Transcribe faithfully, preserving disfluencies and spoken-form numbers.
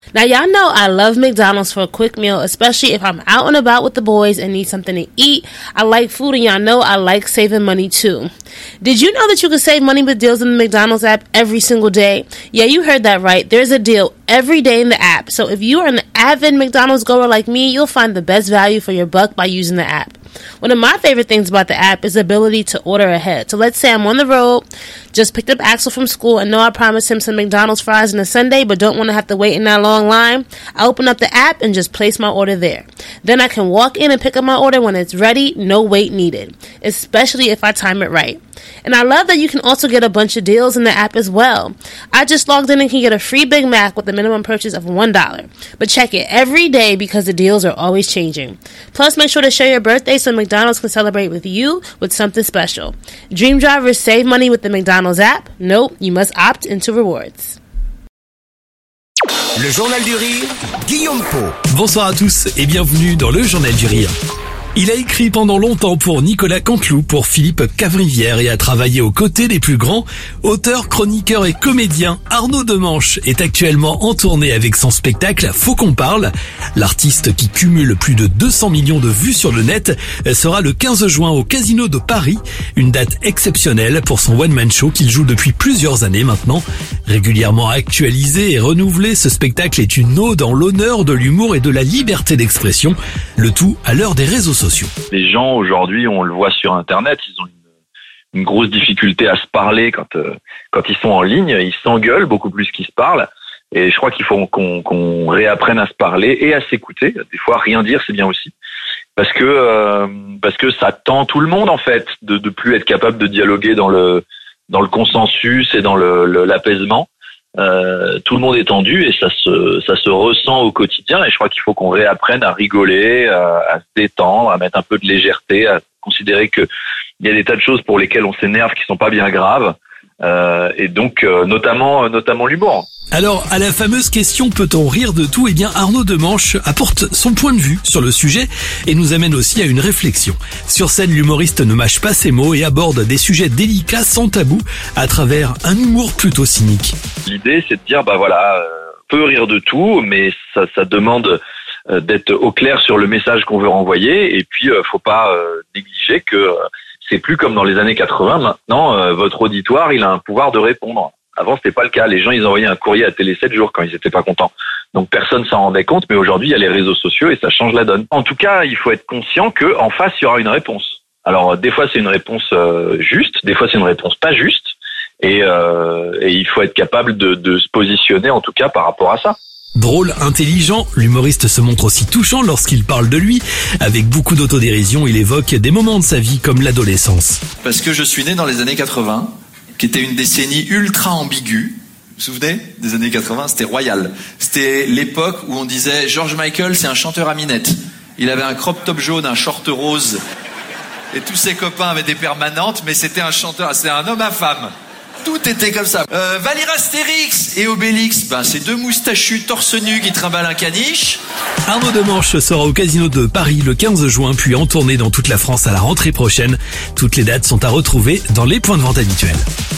Now, y'all know I love McDonald's for a quick meal, especially if I'm out and about with the boys and need something to eat. I like food, and y'all know I like saving money too. Did you know that you can save money with deals in the McDonald's app every single day? Yeah, you heard that right. There's a deal every day in the app. So if you are an avid McDonald's goer like me, you'll find the best value for your buck by using the app. One of my favorite things about the app is the ability to order ahead. So let's say I'm on the road, just picked up Axel from school, and know I promised him some McDonald's fries and a sundae, but don't want to have to wait in that long line. I open up the app and just place my order there. Then I can walk in and pick up my order when it's ready, no wait needed, especially if I time it right. And I love that you can also get a bunch of deals in the app as well. I just logged in and can get a free Big Mac with a minimum purchase of one dollar. But check it every day because the deals are always changing. Plus, make sure to share your birthday so McDonald's can celebrate with you with something special. Dream drivers save money with the McDonald's app. Nope, you must opt into rewards. Le Journal du Rire, Guillaume Pau. Bonsoir à tous et bienvenue dans le Journal du Rire. Il a écrit pendant longtemps pour Nicolas Canteloup, pour Philippe Cavrivière et a travaillé aux côtés des plus grands. Auteur, chroniqueur et comédien, Arnaud Demanche est actuellement en tournée avec son spectacle Faut qu'on parle. L'artiste qui cumule plus de deux cents millions de vues sur le net sera le quinze juin au Casino de Paris. Une date exceptionnelle pour son one-man show qu'il joue depuis plusieurs années maintenant. Régulièrement actualisé et renouvelé, ce spectacle est une ode en l'honneur de l'humour et de la liberté d'expression. Le tout à l'heure des réseaux sociaux. Les gens aujourd'hui, on le voit sur Internet, ils ont une, une grosse difficulté à se parler quand euh, quand ils sont en ligne. Ils s'engueulent beaucoup plus qu'ils se parlent. Et je crois qu'il faut qu'on, qu'on réapprenne à se parler et à s'écouter. Des fois, rien dire, c'est bien aussi, parce que euh, parce que ça tend tout le monde en fait de de plus être capable de dialoguer dans le dans le consensus et dans le, le l'apaisement. Euh, tout le monde est tendu et ça se ça se ressent au quotidien, et je crois qu'il faut qu'on réapprenne à rigoler, à, à se détendre, à mettre un peu de légèreté, à considérer que il y a des tas de choses pour lesquelles on s'énerve qui sont pas bien graves, euh, et donc euh, notamment notamment l'humour. Alors, à la fameuse question « Peut-on rire de tout ?», eh bien Arnaud Demanche apporte son point de vue sur le sujet et nous amène aussi à une réflexion. Sur scène, l'humoriste ne mâche pas ses mots et aborde des sujets délicats sans tabou à travers un humour plutôt cynique. L'idée, c'est de dire, bah voilà, euh, on peut rire de tout, mais ça, ça demande euh, d'être au clair sur le message qu'on veut renvoyer, et puis euh, faut pas euh, négliger que euh, c'est plus comme dans les années quatre-vingts. Maintenant, euh, votre auditoire, il a un pouvoir de répondre. Avant, c'était pas le cas. Les gens, ils envoyaient un courrier à Télé sept jours quand ils étaient pas contents. Donc, personne s'en rendait compte. Mais aujourd'hui, il y a les réseaux sociaux et ça change la donne. En tout cas, il faut être conscient que en face, il y aura une réponse. Alors, des fois, c'est une réponse euh, juste. Des fois, c'est une réponse pas juste. Et, euh, et il faut être capable de, de se positionner, en tout cas, par rapport à ça. Drôle, intelligent, l'humoriste se montre aussi touchant lorsqu'il parle de lui. Avec beaucoup d'autodérision, il évoque des moments de sa vie comme l'adolescence. Parce que je suis né dans les années quatre-vingts. Qui était une décennie ultra ambiguë. Vous vous souvenez des années quatre-vingts? C'était royal. C'était l'époque où on disait George Michael, c'est un chanteur à minette. Il avait un crop top jaune, un short rose. Et tous ses copains avaient des permanentes, mais c'était un chanteur, c'était un homme à femme. Tout était comme ça. Euh, Valir Astérix et Obélix, ben, c'est deux moustachus torse nu qui trimballent un caniche. Arnaud Demanche sera au Casino de Paris le quinze juin, puis en tournée dans toute la France à la rentrée prochaine. Toutes les dates sont à retrouver dans les points de vente habituels.